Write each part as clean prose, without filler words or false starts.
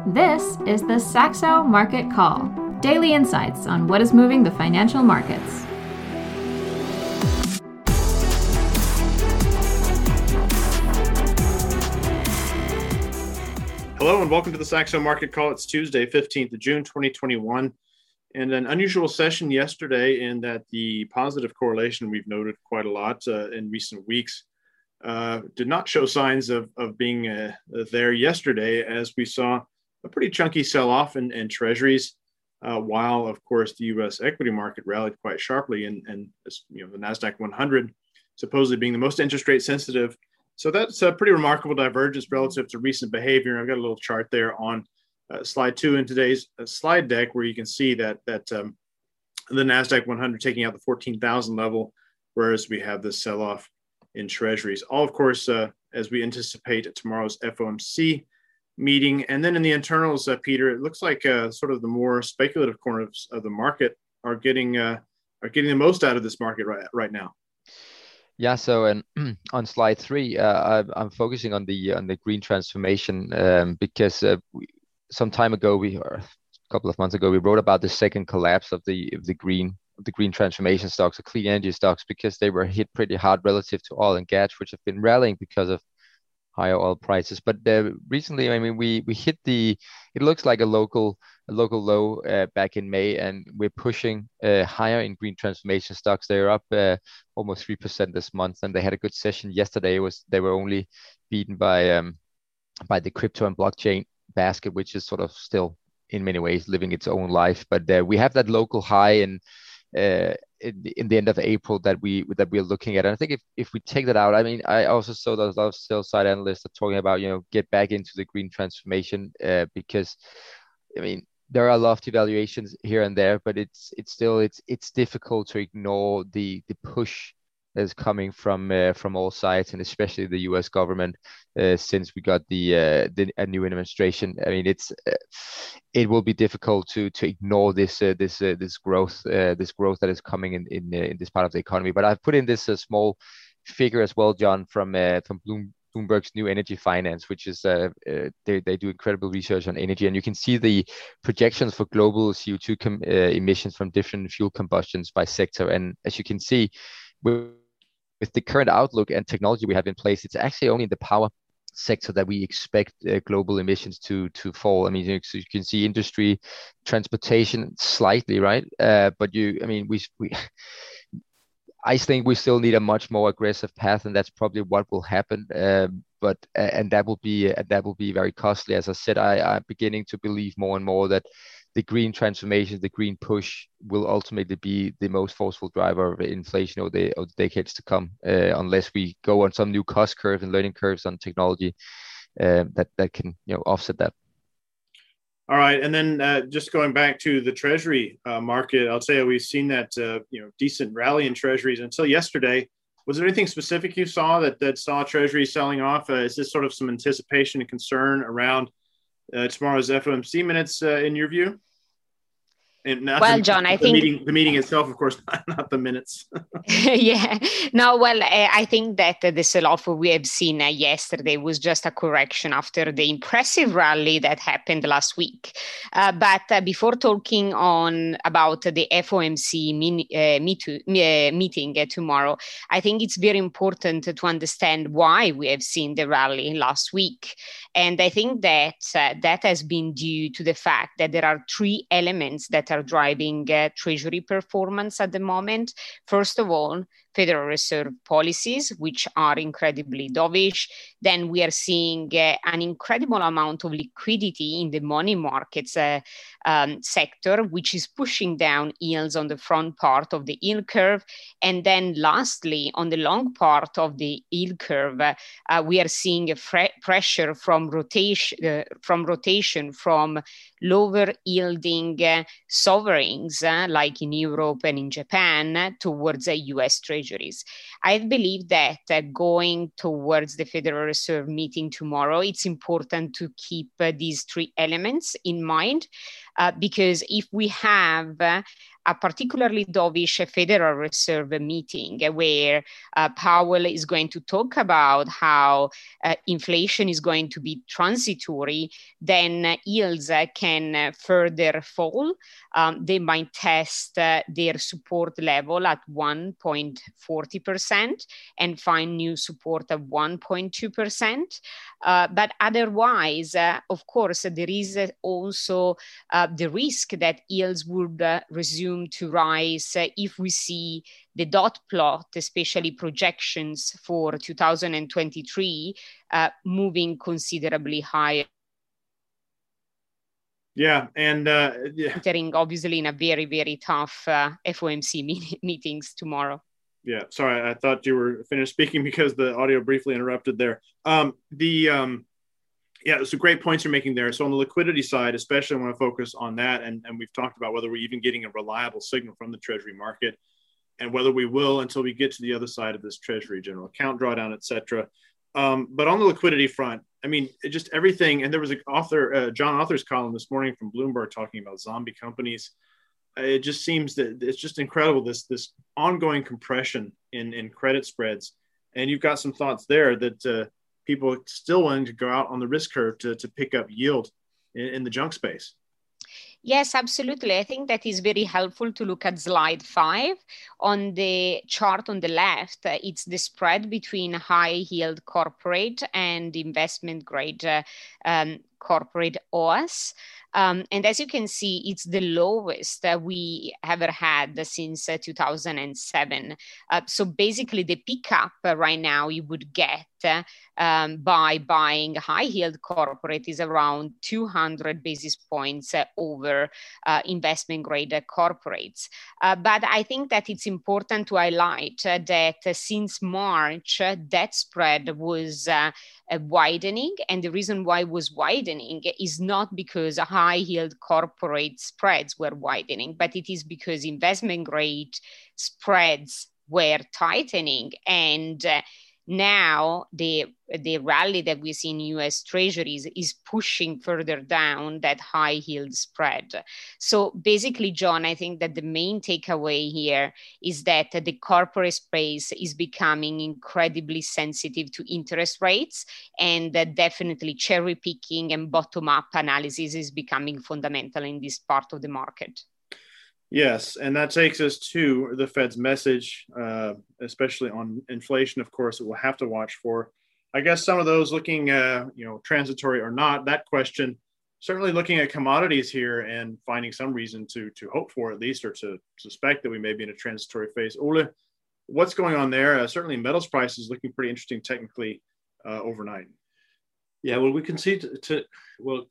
This is the Saxo Market Call, daily insights on what is moving the financial markets. Hello and welcome to the Saxo Market Call. It's Tuesday, 15th of June, 2021. And an unusual session yesterday in that the positive correlation we've noted quite a lot in recent weeks did not show signs of being there yesterday, as we saw a pretty chunky sell-off in treasuries, while, of course, the U.S. equity market rallied quite sharply, and the NASDAQ 100 supposedly being the most interest rate sensitive. So that's a pretty remarkable divergence relative to recent behavior. I've got a little chart there on slide 2 in today's slide deck, where you can see that the NASDAQ 100 taking out the 14,000 level, whereas we have this sell-off in treasuries. All, of course, as we anticipate tomorrow's FOMC meeting. And then in the internals, Peter, it looks like sort of the more speculative corners of the market are getting the most out of this market right now. Yeah. So, and on slide 3, I'm focusing on the green transformation because some time ago, or a couple of months ago, we wrote about the second collapse of the green transformation stocks, the clean energy stocks, because they were hit pretty hard relative to oil and gas, which have been rallying because of higher oil prices. But recently, I mean, we hit it looks like a local low back in May, and we're pushing higher in green transformation stocks. They're up almost 3% this month, and they had a good session yesterday. They were only beaten by the crypto and blockchain basket, which is sort of still in many ways living its own life. But we have that local high in the end of April that we're looking at. And I think if we take that out, I mean, I also saw that a lot of sell side analysts are talking about, get back into the green transformation because, I mean, there are lofty valuations here and there, but it's still difficult to ignore the push that is coming from all sides, and especially the U.S. government since we got a new administration. I mean, it will be difficult to ignore this growth that is coming in this part of the economy. But I've put in this small figure as well, John, from Bloomberg's New Energy Finance, which is they do incredible research on energy, and you can see the projections for global CO2 emissions from different fuel combustions by sector. And as you can see, with the current outlook and technology we have in place, it's actually only in the power sector that we expect global emissions to fall. I mean, you can see industry, transportation slightly, right? But I think we still need a much more aggressive path, and that's probably what will happen. But that will be very costly. As I said, I'm beginning to believe more and more that the green transformation, the green push, will ultimately be the most forceful driver of inflation over the decades to come, unless we go on some new cost curve and learning curves on technology that can offset that. All right, and then just going back to the Treasury market, I'll tell you, we've seen that decent rally in Treasuries until yesterday. Was there anything specific you saw that saw Treasury selling off? Is this sort of some anticipation and concern around tomorrow's FOMC minutes in your view? And well, John, I think the meeting itself, of course, not the minutes. Yeah, no, well, I think that the sell-off we have seen yesterday was just a correction after the impressive rally that happened last week. But before talking about the FOMC meeting tomorrow, I think it's very important to understand why we have seen the rally last week. And I think that that has been due to the fact that there are 3 elements that are driving Treasury performance at the moment. First of all, Federal Reserve policies, which are incredibly dovish. Then we are seeing an incredible amount of liquidity in the money markets sector, which is pushing down yields on the front part of the yield curve. And then lastly, on the long part of the yield curve, we are seeing a pressure from rotation from lower yielding sovereigns like in Europe and in Japan towards US treasuries. I believe that going towards the Federal Reserve meeting tomorrow, it's important to keep these 3 elements in mind because if we have a particularly dovish Federal Reserve meeting where Powell is going to talk about how inflation is going to be transitory, then yields can further fall. They might test their support level at 1.40% and find new support at 1.2%. But otherwise, of course, there is also the risk that yields would resume to rise if we see the dot plot, especially projections for 2023, moving considerably higher. Yeah, and entering obviously in a very, very tough FOMC meetings tomorrow. Yeah, sorry, I thought you were finished speaking because the audio briefly interrupted there. Yeah, some great points you're making there. So on the liquidity side, especially I want to focus on that, and we've talked about whether we're even getting a reliable signal from the Treasury market, and whether we will until we get to the other side of this Treasury general account drawdown, et cetera. But on the liquidity front, I mean, just everything. And there was an author, John Author's column this morning from Bloomberg talking about zombie companies. It just seems that it's just incredible, this ongoing compression in credit spreads. And you've got some thoughts there that people are still willing to go out on the risk curve to pick up yield in the junk space. Yes, absolutely. I think that is very helpful to look at slide 5. On the chart on the left, it's the spread between high yield corporate and investment grade corporate OAS. And as you can see, it's the lowest we ever had since 2007. So basically the pickup right now you would get by buying high yield corporate is around 200 basis points over investment grade corporates. But I think that it's important to highlight that since March, that spread was widening. And the reason why it was widening is not because high yield corporate spreads were widening, but it is because investment grade spreads were tightening. And now the rally that we see in US Treasuries is pushing further down that high yield spread. So basically, John, I think that the main takeaway here is that the corporate space is becoming incredibly sensitive to interest rates, and definitely cherry picking and bottom up analysis is becoming fundamental in this part of the market. Yes, and that takes us to the Fed's message, especially on inflation, of course, that we'll have to watch for. I guess some of those looking, transitory or not, that question, certainly looking at commodities here and finding some reason to hope for at least, or to suspect that we may be in a transitory phase. Ole, what's going on there? Certainly metals prices looking pretty interesting technically overnight. Yeah, well, we continue we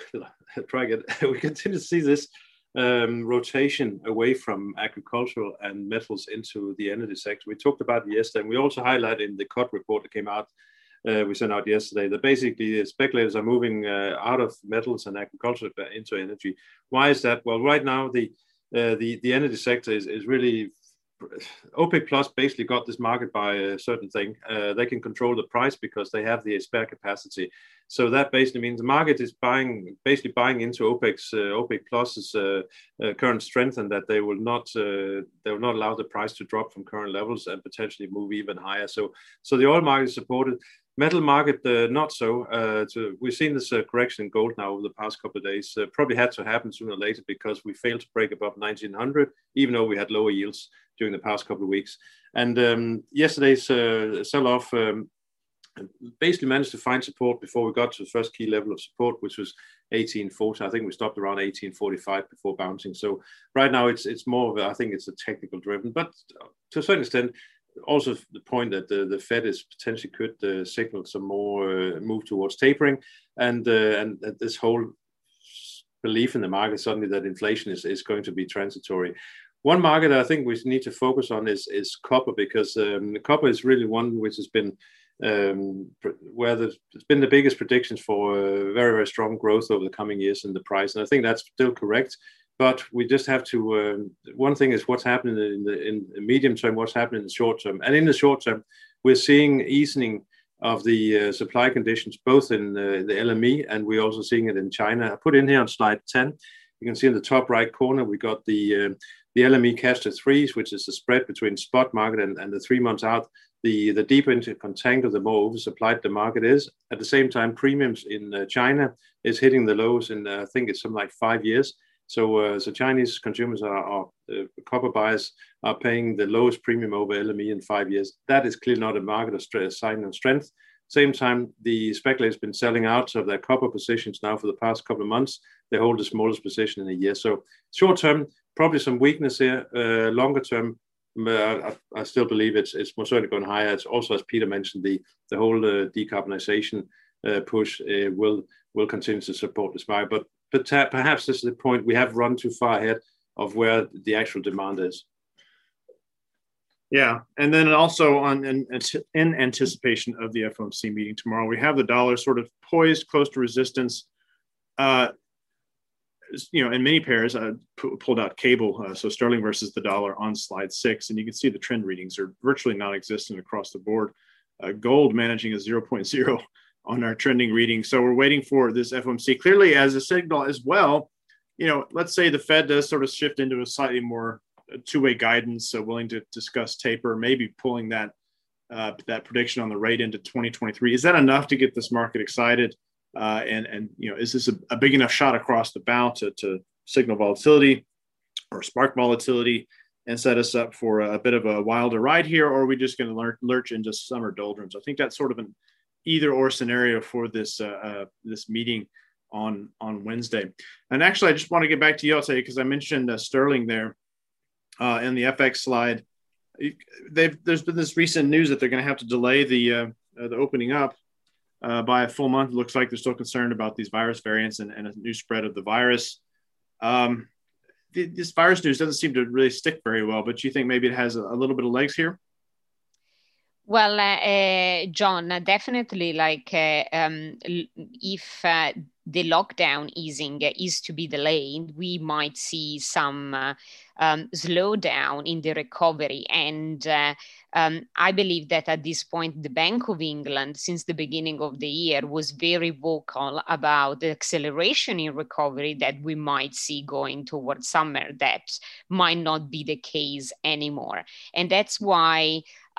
continue to see this rotation away from agricultural and metals into the energy sector. We talked about it yesterday, and we also highlighted in the COT report that came out, we sent out yesterday, that basically speculators are moving out of metals and agriculture into energy. Why is that? Well, right now the energy sector is really, OPEC Plus basically got this market by a certain thing. They can control the price because they have the spare capacity. So that basically means the market is basically buying into OPEC Plus's current strength, and that they will not allow the price to drop from current levels and potentially move even higher. So the oil market is supported. Metal market, not so. We've seen this correction in gold now over the past couple of days. Probably had to happen sooner or later because we failed to break above 1900, even though we had lower yields during the past couple of weeks. And yesterday's sell-off basically managed to find support before we got to the first key level of support, which was 1840. I think we stopped around 1845 before bouncing. So right now it's more of I think it's a technical driven, but to a certain extent, also the point that the Fed is potentially could signal some more move towards tapering, and this whole belief in the market suddenly that inflation is going to be transitory. One market I think we need to focus on is copper, because copper is really one which has been where there's been the biggest predictions for very, very strong growth over the coming years in the price. And I think that's still correct. But we just have to, one thing is what's happening in the medium term, what's happening in the short term. And in the short term, we're seeing easing of the supply conditions, both in the LME, and we're also seeing it in China. I put in here on slide 10, you can see in the top right corner, we got the the LME cash to threes, which is the spread between spot market and the 3 months out. The deeper into contango, the more oversupplied the market is. At the same time, premiums in China is hitting the lows in, I think it's something like 5 years. So Chinese consumers copper buyers are paying the lowest premium over LME in 5 years. That is clearly not a market of sign of strength. Same time, the speculators have been selling out of their copper positions now for the past couple of months. They hold the smallest position in a year. So short term, probably some weakness here. Longer term, I still believe it's most certainly going higher. It's also, as Peter mentioned, the whole decarbonization push will continue to support this market. But perhaps this is the point, we have run too far ahead of where the actual demand is. Yeah, and then also in anticipation of the FOMC meeting tomorrow, we have the dollar sort of poised close to resistance. In many pairs, pulled out cable, so sterling versus the dollar on slide 6, and you can see the trend readings are virtually non-existent across the board. Gold managing a 0.0 on our trending reading. So we're waiting for this FOMC clearly as a signal as well. Let's say the Fed does sort of shift into a slightly more two-way guidance, so willing to discuss taper, maybe pulling that prediction on the rate into 2023. Is that enough to get this market excited? And is this a big enough shot across the bow to signal volatility or spark volatility and set us up for a bit of a wilder ride here? Or are we just going to lurch into summer doldrums? I think that's sort of an either or scenario for this meeting on Wednesday. And actually, I just want to get back to you, because I mentioned sterling there in the FX slide. There's been this recent news that they're going to have to delay the opening up by a full month. It looks like they're still concerned about these virus variants and a new spread of the virus. This virus news doesn't seem to really stick very well, but you think maybe it has a little bit of legs here? Well, John, definitely, if the lockdown easing is to be delayed, we might see some slowdown in the recovery. And I believe that at this point, the Bank of England, since the beginning of the year, was very vocal about the acceleration in recovery that we might see going towards summer. That might not be the case anymore. And that's why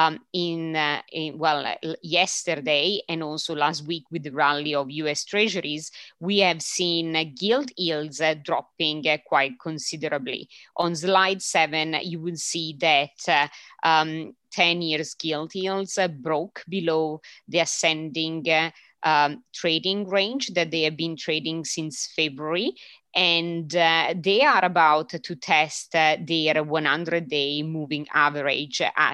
yesterday and also last week with the rally of US Treasuries, we have seen gilt yields dropping quite considerably. On slide 7, you will see that 10 years gilt yields broke below the ascending trading range that they have been trading since February. And they are about to test their 100-day moving average at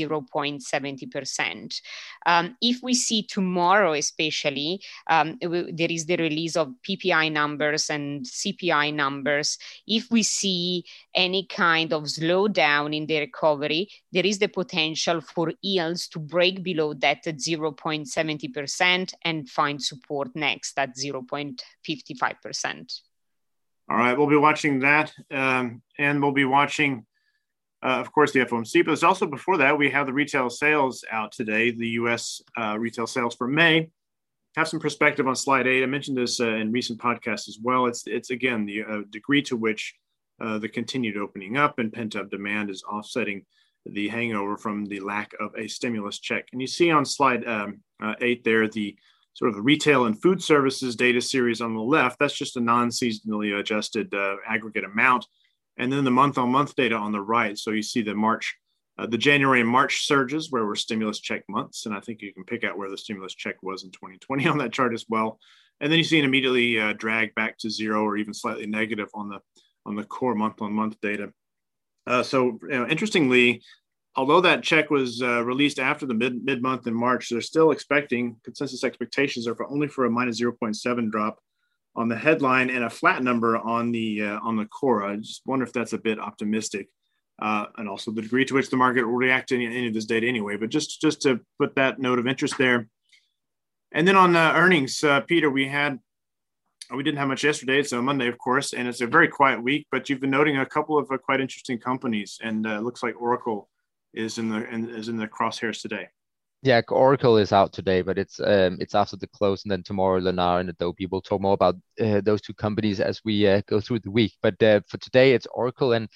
0.70%. If we see tomorrow, especially, there is the release of PPI numbers and CPI numbers. If we see any kind of slowdown in the recovery, there is the potential for yields to break below that 0.70% and find support next at 0.55%. All right, we'll be watching that, and we'll be watching, of course, the FOMC. But it's also before that, we have the retail sales out today, the U.S. Retail sales for May. Have some perspective on slide 8. I mentioned this in recent podcasts as well. It's again, the degree to which the continued opening up and pent-up demand is offsetting the hangover from the lack of a stimulus check. And you see on slide 8 there, the sort of the retail and food services data series on the left. That's just a non-seasonally adjusted aggregate amount. And then the month-on-month data on the right. So you see the January and March surges where were stimulus check months. And I think you can pick out where the stimulus check was in 2020 on that chart as well. And then you see it immediately drag back to zero or even slightly negative on the core month-on-month data. So interestingly, although that check was released after the mid-month in March, they're still expecting, consensus expectations are only for a minus 0.7 drop on the headline and a flat number on the core. I just wonder if that's a bit optimistic, and also the degree to which the market will react to any of this data anyway. But just to put that note of interest there. And then on earnings, Peter, we didn't have much yesterday. It's a Monday, of course, and it's a very quiet week. But you've been noting a couple of quite interesting companies, and it looks like Oracle is in the crosshairs today. Yeah, Oracle is out today, but it's after the close, and then tomorrow Lennar and Adobe. We'll talk more about those two companies as we go through the week. But for today, it's Oracle, and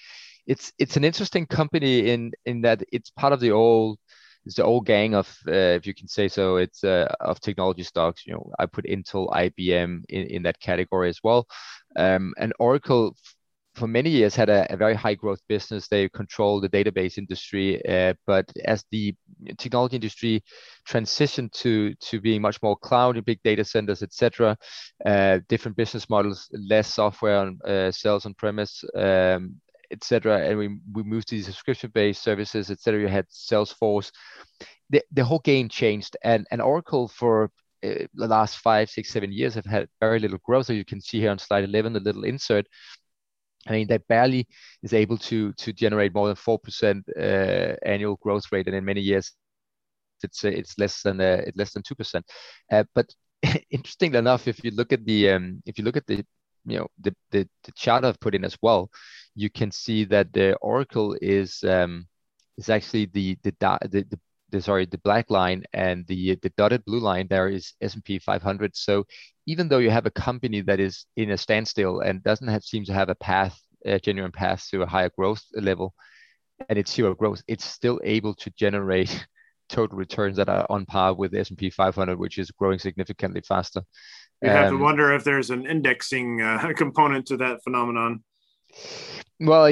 it's an interesting company in that it's part of the old gang of, if you can say so, it's of technology stocks. I put Intel, IBM in that category as well. And Oracle for many years had a very high growth business. They control the database industry, but as the technology industry transitioned to being much more cloud and big data centers, etc., different business models, less software on sales on premise, etc., and we moved to these subscription-based services, etc. You had Salesforce. The whole game changed, and Oracle for the last 5, 6, 7 years have had very little growth. So you can see here on slide 11, the little insert. I mean, they barely is able to generate more than 4% annual growth rate, and in many years, it's less than 2%. But interestingly enough, if you look at the chart I've put in as well, you can see that the Oracle is actually the black line, and the dotted blue line there is S&P 500. So even though you have a company that is in a standstill and doesn't seem to have a genuine path to a higher growth level, and it's zero growth, it's still able to generate total returns that are on par with the S&P 500, which is growing significantly faster. You have to wonder if there's an indexing component to that phenomenon. Well,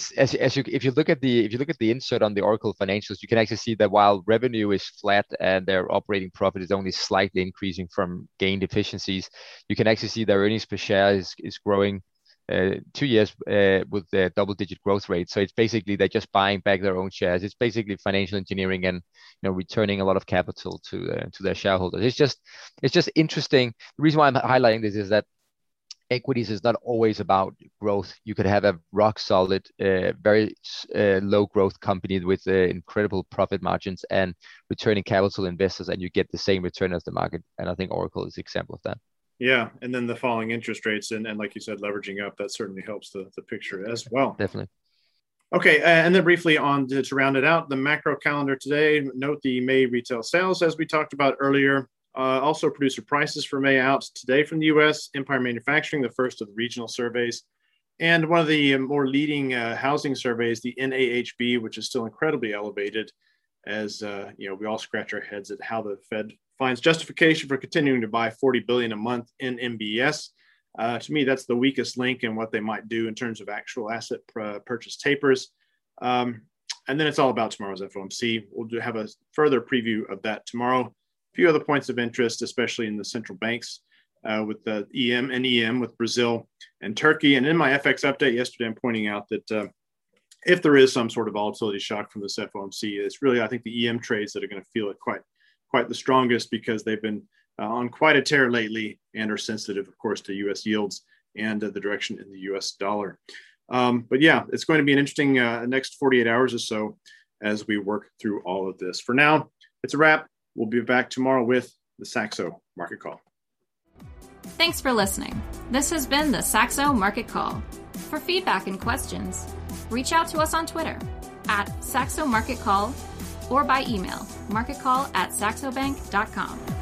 if you look at the insert on the Oracle financials, you can actually see that while revenue is flat and their operating profit is only slightly increasing from gained efficiencies, you can actually see their earnings per share is growing 2 years with the double-digit growth rate. So it's basically they're just buying back their own shares. It's basically financial engineering and returning a lot of capital to their shareholders. It's just interesting. The reason why I'm highlighting this is that equities is not always about growth. You could have a rock solid, very low growth company with incredible profit margins and returning capital to investors, and you get the same return as the market. And I think Oracle is an example of that. Yeah, and then the falling interest rates and like you said, leveraging up, that certainly helps the picture as well. Definitely. Okay, and then briefly to round it out, the macro calendar today. Note the May retail sales, as we talked about earlier. Also, producer prices for May out today from the U.S. Empire Manufacturing, the first of the regional surveys, and one of the more leading housing surveys, the NAHB, which is still incredibly elevated. As we all scratch our heads at how the Fed finds justification for continuing to buy $40 billion a month in MBS. To me, that's the weakest link in what they might do in terms of actual asset purchase tapers. And then it's all about tomorrow's FOMC. We'll have a further preview of that tomorrow. A few other points of interest, especially in the central banks with the EM with Brazil and Turkey. And in my FX update yesterday, I'm pointing out that if there is some sort of volatility shock from this FOMC, it's really, I think, the EM trades that are going to feel it quite the strongest, because they've been on quite a tear lately and are sensitive, of course, to U.S. yields and the direction in the U.S. dollar. But yeah, it's going to be an interesting next 48 hours or so as we work through all of this. For now, it's a wrap. We'll be back tomorrow with the Saxo Market Call. Thanks for listening. This has been the Saxo Market Call. For feedback and questions, reach out to us on Twitter @Saxo Market Call or by email marketcall@saxobank.com.